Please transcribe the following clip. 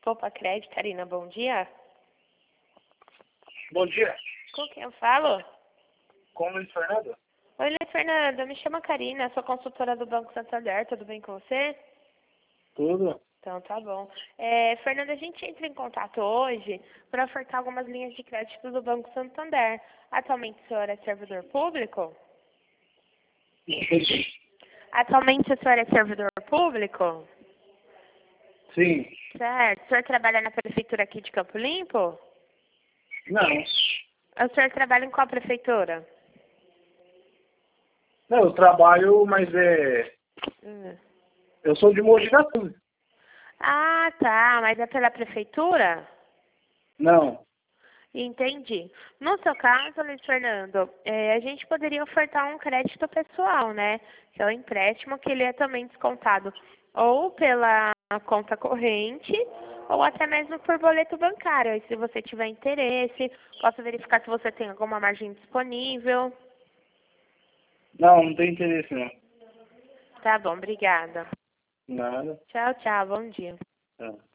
Copa Crédito, Karina, bom dia. Bom dia. Com quem eu falo? Com o Luiz Fernando? Oi, Luiz Fernando, me chamo Karina, sou consultora do Banco Santander, tudo bem com você? Tudo. Então, tá bom. Fernando, a gente entra em contato hoje para ofertar algumas linhas de crédito do Banco Santander. Atualmente o senhor é servidor público? Atualmente o senhor é servidor público? Sim. Certo. O senhor trabalha na prefeitura aqui de Campo Limpo? Não. O senhor trabalha em qual prefeitura? Não, eu trabalho, mas eu sou de Mogi das Cruzes. Ah, tá. Mas é pela prefeitura? Não. Entendi. No seu caso, Luiz Fernando, a gente poderia ofertar um crédito pessoal, né? Que é um empréstimo que ele é também descontado ou pela conta corrente ou até mesmo por boleto bancário. E se você tiver interesse, posso verificar se você tem alguma margem disponível. Não, não tem interesse, não. Tá bom, obrigada. Nada. Tchau, tchau. Bom dia. Tá.